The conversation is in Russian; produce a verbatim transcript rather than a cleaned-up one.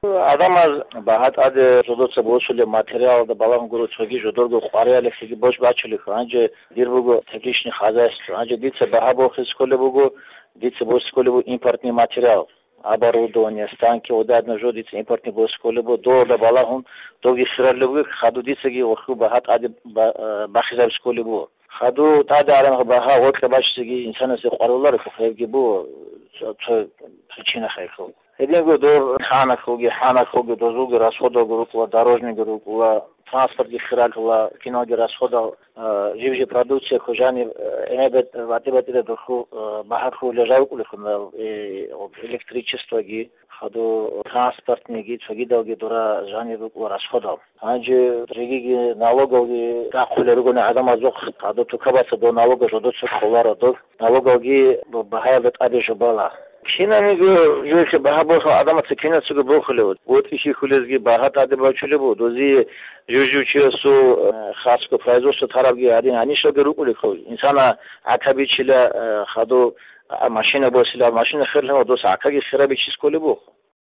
адам аз баҳат ад зодоца бошуле материал да балам гуру цоги жодорго қвариале хиги бош бачули анже дир буго техничный хозяйство анже дице баҳа бохис коле буго дице бош коле бу импортный материал оборудование станки одадно жо дице импортный бош коле бу до да балам доги сирале буго хаду дице ги оху баҳат ад бахизаб коле бу хаду таде арам баҳа отла бачсиги инсан се қварулар хевги бу причина хайхо Эдинго до хана хоги хана хоги до зуги расхода группа дорожный группа транспорт гихракла киноги расхода живжи продукция хожани энебет ватибатида доху бахарху лежавку лихна электричество ги хаду транспортный ги цоги долги дора жани группа расхода анже реги налогови такулерго адам азох хаду тукабаса до налога жодо чхолара до налогови бахаят адежбала Шинамиго юше бахабоха адама цекина цуга бохлеот. Вот ищи хулезги бахат адебачуле бу. Дози южучесу хаско производство тарабги один анишо герукули хо. Инсана акабичила хаду машина босила машина херлема дос акаги храби чиз коле бу.